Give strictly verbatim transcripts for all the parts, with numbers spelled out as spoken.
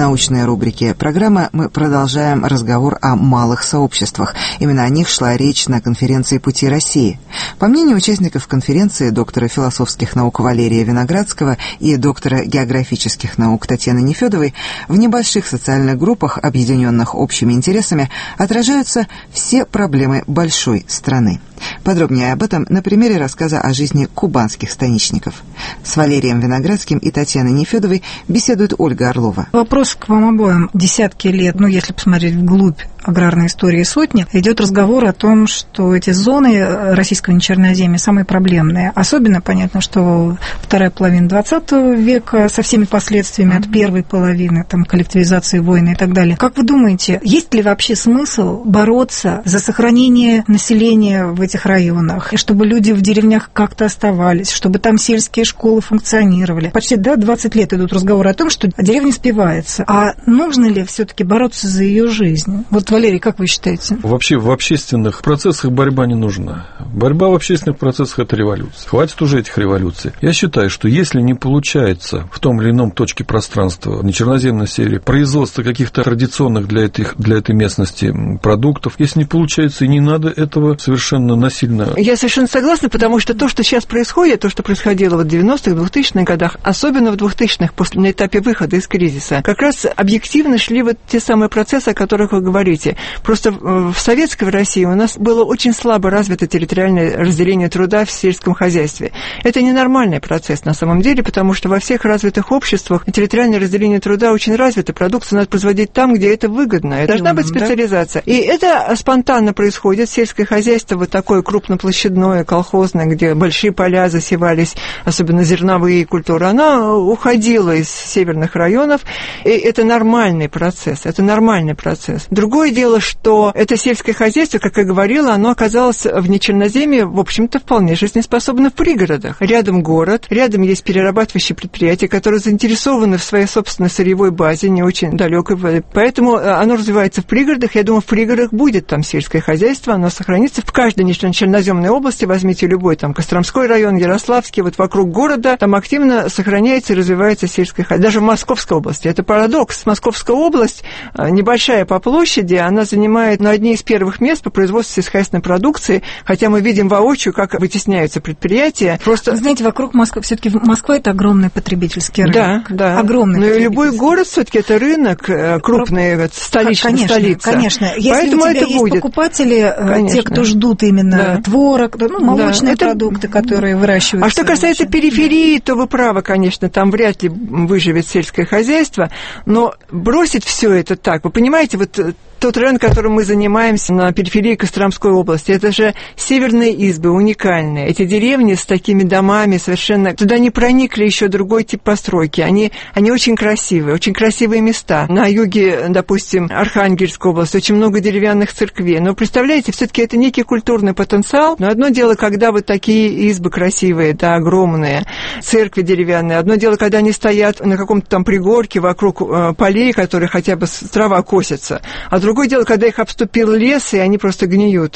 научной рубрике программы мы продолжаем разговор о малых сообществах. Именно о них шла речь на конференции «Пути России». По мнению участников конференции, доктора философских наук Валерия Виноградского и доктора географических наук Татьяны Нефедовой, в небольших социальных группах, объединенных общими интересами, отражаются все проблемы большой страны. Подробнее об этом на примере рассказа о жизни кубанских станичников. С Валерием Виноградским и Татьяной Нефедовой беседует Ольга Орлова. Вопрос к вам обоим. Десятки лет, ну, если посмотреть вглубь аграрной истории сотни, идет разговор о том, что эти зоны российского нечерноземья самые проблемные. Особенно понятно, что вторая половина двадцатого века со всеми последствиями от первой половины, там, коллективизации, войны и так далее. Как вы думаете, есть ли вообще смысл бороться за сохранение населения в этих районах, и чтобы люди в деревнях как-то оставались, чтобы там сельские школы функционировали? Почти, да, двадцать лет идут разговоры о том, что деревня спивается. А нужно ли все-таки бороться за ее жизнь? Вот, Валерий, как вы считаете? Вообще в общественных процессах борьба не нужна. Борьба в общественных процессах – это революция. Хватит уже этих революций. Я считаю, что если не получается в том или ином точке пространства, на черноземной серии, производство каких-то традиционных для, этих, для этой местности продуктов, если не получается, и не надо этого совершенно насильно. Я совершенно согласна, потому что то, что сейчас происходит, то, что происходило в девяностых, двухтысячных годах, особенно в двухтысячных, после, на этапе выхода из кризиса, как раз объективно шли вот те самые процессы, о которых вы говорите. Просто в советской России у нас было очень слабо развито территориальное разделение труда в сельском хозяйстве. Это ненормальный процесс на самом деле, потому что во всех развитых обществах территориальное разделение труда очень развито. Продукцию надо производить там, где это выгодно. Должна быть специализация. И это спонтанно происходит. Сельское хозяйство вот такое крупноплощадное, колхозное, где большие поля засевались, особенно зерновые культуры, оно уходило из северных районов. И это нормальный процесс. Это нормальный процесс. Другое дело, что это сельское хозяйство, как я говорила, оно оказалось в нечерноземье, в общем-то, вполне жизнеспособно в пригородах. Рядом город, рядом есть перерабатывающие предприятия, которые заинтересованы в своей собственной сырьевой базе, не очень далекой. Поэтому оно развивается в пригородах. Я думаю, в пригородах будет там сельское хозяйство, оно сохранится. В каждой нечерноземной области, возьмите любой, там, Костромской район, Ярославский, вот вокруг города, там активно сохраняется и развивается сельское хозяйство. Даже в Московской области. Это парадокс. Московская область небольшая по площади, она занимает на одни из первых мест по производству сельскохозяйственной продукции, хотя мы видим воочию, как вытесняются предприятия. Просто... Знаете, вокруг Москвы, все-таки Москва – это огромный потребительский рынок. Да, да. Огромный. Но любой город все-таки это рынок, крупный, Про... столичная конечно, столица. Конечно, если поэтому у тебя это есть будет. Покупатели, конечно. Те, кто ждут именно да. творог, ну, молочные да. продукты, это... которые выращиваются. А что касается периферии, то вы правы, конечно, там вряд ли выживет сельское хозяйство, но бросить все это так, вы понимаете, вот тот район, которым мы занимаемся на периферии Костромской области, это же северные избы, уникальные. Эти деревни с такими домами совершенно... Туда не проникли еще другой тип постройки. Они, они очень красивые, очень красивые места. На юге, допустим, Архангельской области очень много деревянных церквей. Но представляете, все-таки это некий культурный потенциал. Но одно дело, когда вот такие избы красивые, да, огромные, церкви деревянные. Одно дело, когда они стоят на каком-то там пригорке вокруг э, полей, которые хотя бы трава косится. А другое дело, когда их обступил лес, и они просто гниют.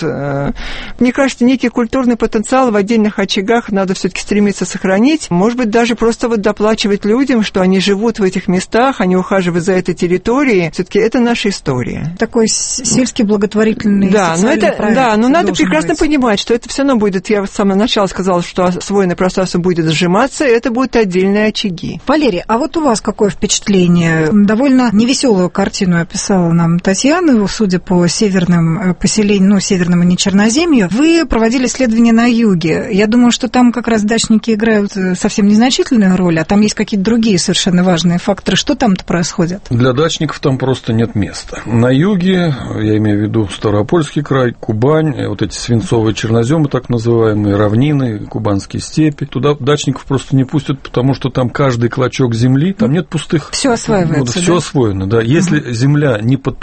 Мне кажется, некий культурный потенциал в отдельных очагах надо все-таки стремиться сохранить. Может быть, даже просто вот доплачивать людям, что они живут в этих местах, они ухаживают за этой территорией. Все-таки это наша история. Такой сельский благотворительный да, но это, проект. Да, но надо прекрасно быть. понимать, что это все равно будет, я с самого начала сказала, что освоенное пространство будет сжиматься, это будут отдельные очаги. Валерий, а вот у вас какое впечатление? Довольно невеселую картину описала нам Татьяна, судя по северным поселениям, ну, северному нечерноземью. Вы проводили исследования на юге. Я думаю, что там как раз дачники играют совсем незначительную роль, а там есть какие-то другие совершенно важные факторы. Что там-то происходит? Для дачников там просто нет места. На юге, я имею в виду Ставропольский край, Кубань, вот эти свинцовые черноземы, так называемые, равнины, кубанские степи, туда дачников просто не пустят, потому что там каждый клочок земли, там нет пустых. Все осваивается, ну, все да? освоено, да. Если угу. земля не под посевными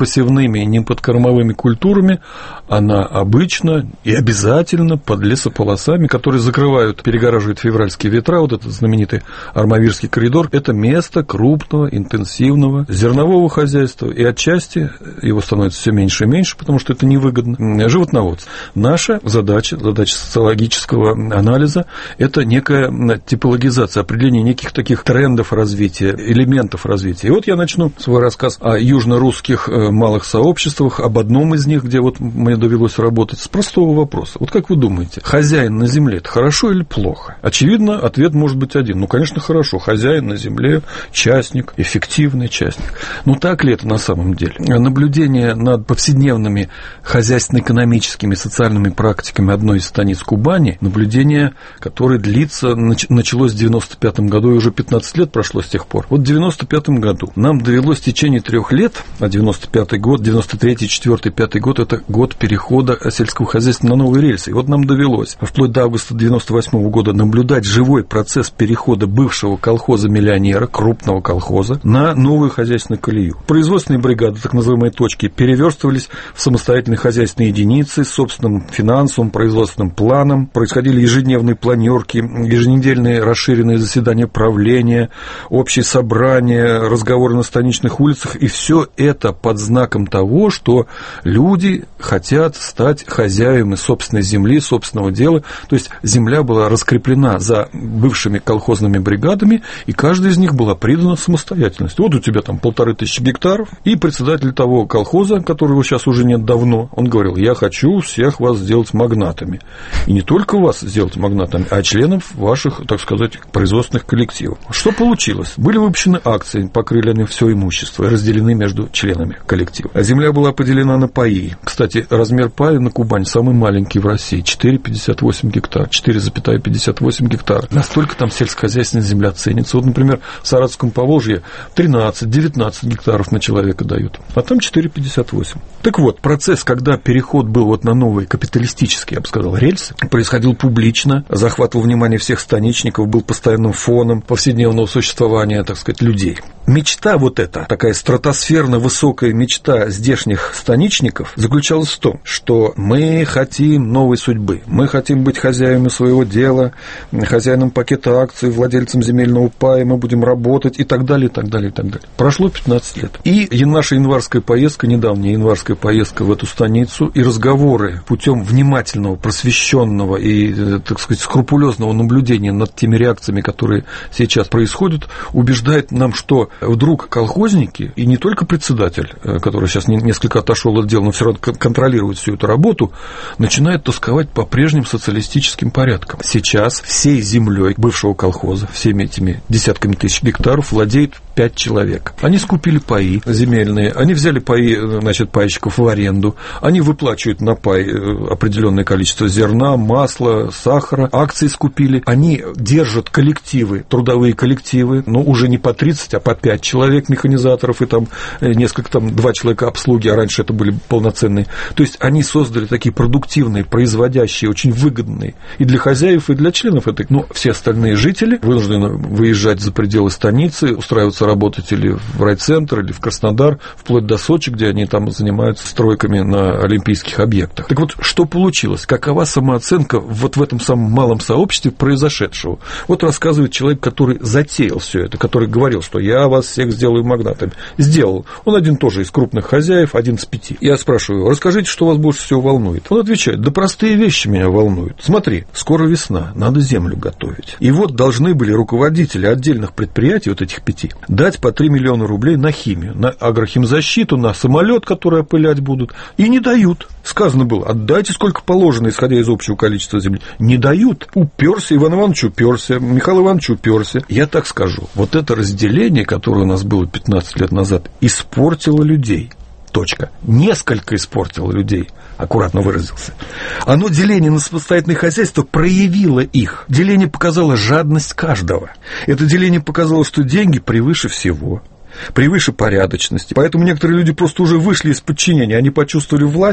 растениями, ни под кормовыми культурами, она обычно и обязательно под лесополосами, которые закрывают, перегораживают февральские ветра, вот этот знаменитый Армавирский коридор. Это место крупного, интенсивного зернового хозяйства, и отчасти его становится все меньше и меньше, потому что это невыгодно. Животноводство. Наша задача, задача социологического анализа, это некая типологизация, определение неких таких трендов развития, элементов развития. И вот я начну свой рассказ о южно-русских малых сообществах, об одном из них, где вот мне довелось работать, с простого вопроса. Вот как вы думаете, хозяин на земле – это хорошо или плохо? Очевидно, ответ может быть один. Ну, конечно, хорошо. Хозяин на земле, частник, эффективный частник. Но так ли это на самом деле? Наблюдение над повседневными хозяйственно-экономическими, социальными практиками одной из станиц Кубани, наблюдение, которое длится, началось в девяносто пятом году, и уже пятнадцать лет прошло с тех пор. Вот в девяносто пятом году нам довелось в течение трех лет, а девяносто пятый год, девяносто третий, четвёртый, пятый год – это год перехода сельского хозяйства на новые рельсы. И вот нам довелось вплоть до августа девяносто восьмого года наблюдать живой процесс перехода бывшего колхоза-миллионера, крупного колхоза, на новую хозяйственную колею. Производственные бригады, так называемые точки, переверстывались в самостоятельные хозяйственные единицы с собственным финансовым, производственным планом, происходили ежедневные планерки, еженедельные расширенные заседания правления, общие собрания, разговоры на станичных улицах, и все это под знаком того, что люди хотят стать хозяевами собственной земли, собственного дела. То есть земля была раскреплена за бывшими колхозными бригадами, и каждая из них была придана самостоятельность. Вот у тебя там полторы тысячи гектаров, и председатель того колхоза, которого сейчас уже нет давно, он говорил: я хочу всех вас сделать магнатами. И не только вас сделать магнатами, а членов ваших, так сказать, производственных коллективов. Что получилось? Были выпущены акции, покрыли они все имущество, разделены между членами коллектива. А земля была поделена на паи. Кстати, размер паи на Кубани самый маленький в России – четыре целых пятьдесят восемь гектара, четыре целых пятьдесят восемь гектара. Настолько там сельскохозяйственная земля ценится. Вот, например, в Саратовском Поволжье тринадцать-девятнадцать гектаров на человека дают, а там четыре целых пятьдесят восемь. Так вот, процесс, когда переход был вот на новые капиталистические, я бы сказал, рельсы, происходил публично, захватывал внимание всех станичников, был постоянным фоном повседневного существования, так сказать, людей. Мечта вот эта, такая стратосферно высокая мечта здешних станичников заключалась в том, что мы хотим новой судьбы, мы хотим быть хозяевами своего дела, хозяином пакета акций, владельцем земельного пая, мы будем работать и так далее, и так далее, и так далее. Прошло пятнадцать лет. И наша январская поездка, недавняя январская поездка в эту станицу, и разговоры путем внимательного, просвещенного и, так сказать, скрупулезного наблюдения над теми реакциями, которые сейчас происходят, убеждает нам, что вдруг колхозники, и не только председатель, который сейчас несколько отошел от дела, но все равно контролирует всю эту работу, начинают тосковать по прежним социалистическим порядкам. Сейчас всей землей бывшего колхоза, всеми этими десятками тысяч гектаров владеет пять человек. Они скупили паи земельные, они взяли паи, значит, пайщиков в аренду, они выплачивают на пай определенное количество зерна, масла, сахара, акции скупили, они держат коллективы, трудовые коллективы, но уже не по тридцать, а по пять человек механизаторов и там несколько, там два человека обслуги, а раньше это были полноценные. То есть они создали такие продуктивные, производящие, очень выгодные и для хозяев, и для членов этой. Но все остальные жители вынуждены выезжать за пределы станицы, устраиваться работать или в райцентр, или в Краснодар, вплоть до Сочи, где они там занимаются стройками на олимпийских объектах. Так вот, что получилось? Какова самооценка вот в этом самом малом сообществе произошедшего? Вот рассказывает человек, который затеял все это, который говорил, что я вас всех сделаю магнатами. Сделал. Он один тоже из крупных хозяев, один из пяти. Я спрашиваю: расскажите, что вас больше всего волнует? Он отвечает: да простые вещи меня волнуют. Смотри, скоро весна, надо землю готовить. И вот должны были руководители отдельных предприятий, вот этих пяти, дать по три миллиона рублей на химию, на агрохимзащиту, на самолет, который опылять будут. И не дают. Сказано было: отдайте сколько положено, исходя из общего количества земли. Не дают. Уперся, Иван Иванович уперся, Михаил Иванович уперся. Я так скажу, вот это разделение, которое у нас было пятнадцать лет назад, испортило людей. Точка. Несколько испортило людей, аккуратно выразился. Оно, деление на самостоятельное хозяйство, проявило их. Деление показало жадность каждого. Это деление показало, что деньги превыше всего, превыше порядочности. Поэтому некоторые люди просто уже вышли из подчинения. Они почувствовали власть,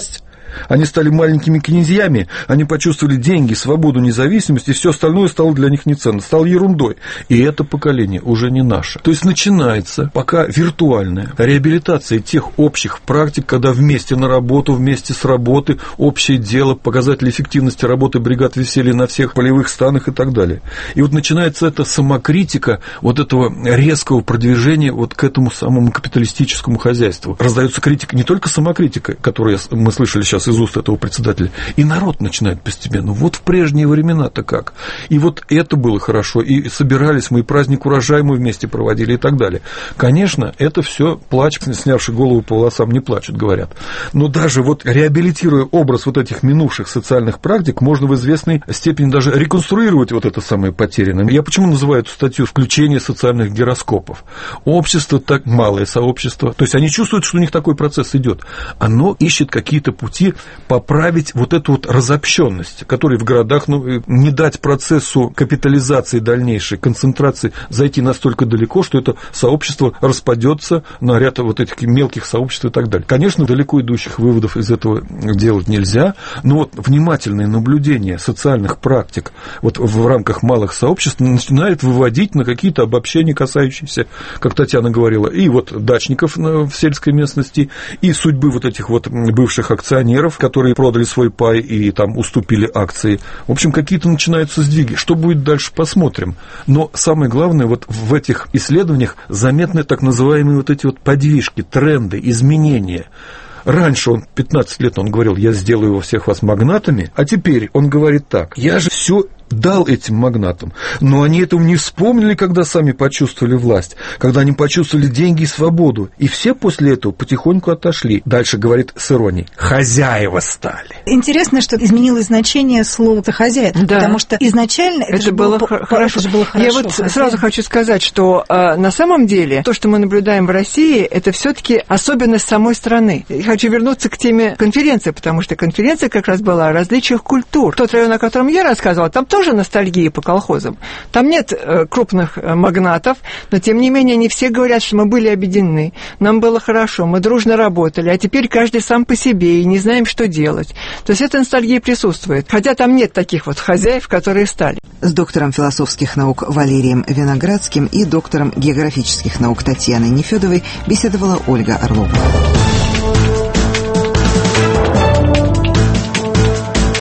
Они стали маленькими князьями, они почувствовали деньги, свободу, независимость, и все остальное стало для них неценно, стало ерундой. И это поколение уже не наше. То есть начинается пока виртуальная реабилитация тех общих практик, когда вместе на работу, вместе с работы, общее дело, показатели эффективности работы бригад веселья на всех полевых станах и так далее. И вот начинается эта самокритика вот этого резкого продвижения вот к этому самому капиталистическому хозяйству. Раздается критика, не только самокритика, которую мы слышали сейчас из уст этого председателя, и народ начинает постепенно. Вот в прежние времена-то как. И вот это было хорошо, и собирались мы, и праздник урожая мы вместе проводили и так далее. Конечно, это все плач, снявший голову по волосам не плачут, говорят. Но даже вот реабилитируя образ вот этих минувших социальных практик, можно в известной степени даже реконструировать вот это самое потерянное. Я почему называю эту статью «Включение социальных гироскопов»? Общество так малое сообщество, то есть они чувствуют, что у них такой процесс идет. Оно ищет какие-то пути поправить вот эту вот разобщенность, которая в городах, ну, не дать процессу капитализации дальнейшей, концентрации зайти настолько далеко, что это сообщество распадется на ряд вот этих мелких сообществ и так далее. Конечно, далеко идущих выводов из этого делать нельзя, но вот внимательное наблюдение социальных практик вот в рамках малых сообществ начинает выводить на какие-то обобщения, касающиеся, как Татьяна говорила, и вот дачников в сельской местности, и судьбы вот этих вот бывших акционеров, которые продали свой пай и там уступили акции. В общем, какие-то начинаются сдвиги. Что будет дальше, посмотрим. Но самое главное, вот в этих исследованиях заметны так называемые вот эти вот подвижки, тренды, изменения. Раньше он, пятнадцать лет, он говорил, я сделаю его всех вас магнатами, а теперь он говорит так, я же все дал этим магнатам, но они этого не вспомнили, когда сами почувствовали власть, когда они почувствовали деньги и свободу, и все после этого потихоньку отошли. Дальше говорит с иронией, хозяева стали. Интересно, что изменилось значение слова «хозяин», да. Потому что изначально это, это же было, было хорошо. Это же было хорошо. Я вот хозяин. Сразу хочу сказать, что э, на самом деле то, что мы наблюдаем в России, это все-таки особенность самой страны. Я хочу вернуться к теме конференции, потому что конференция как раз была о различиях культур. Тот район, о котором я рассказывала, там тоже ностальгия по колхозам. Там нет э, крупных э, магнатов, но тем не менее они все говорят, что мы были объединены, нам было хорошо, мы дружно работали, а теперь каждый сам по себе и не знаем, что делать. То есть эта ностальгия присутствует. Хотя там нет таких вот хозяев, которые стали. С доктором философских наук Валерием Виноградским и доктором географических наук Татьяной Нефёдовой беседовала Ольга Орлова.